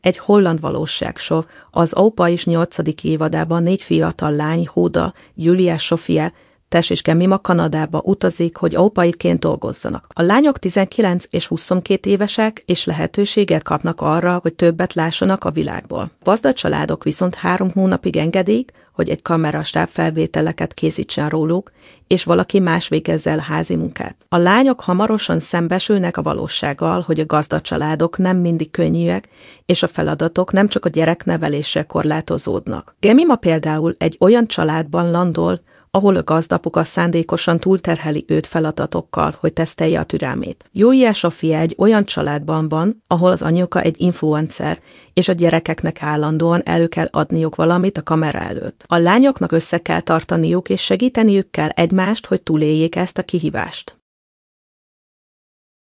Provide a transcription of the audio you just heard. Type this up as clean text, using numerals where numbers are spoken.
egy holland valóságshow. Az Opa is 8. évadában 4 fiatal lány, Huda, Julia, Sofia, Tess és Jemima Kanadába utazik, hogy ópaiként dolgozzanak. A lányok 19 és 22 évesek, és lehetőséget kapnak arra, hogy többet lássanak a világból. Gazdag családok viszont 3 hónapig engedik, hogy egy kamerastáb felvételeket készítsen róluk, és valaki más végezze el házi munkát. A lányok hamarosan szembesülnek a valósággal, hogy a gazdag családok nem mindig könnyűek, és a feladatok nem csak a gyereknevelésre korlátozódnak. Jemima például egy olyan családban landol, ahol a gazdapuka szándékosan túlterheli őt feladatokkal, hogy tesztelje a türelmét. Julia Sofia egy olyan családban van, ahol az anyuka egy influencer, és a gyerekeknek állandóan elő kell adniuk valamit a kamera előtt. A lányoknak össze kell tartaniuk, és segíteniük kell egymást, hogy túléljék ezt a kihívást.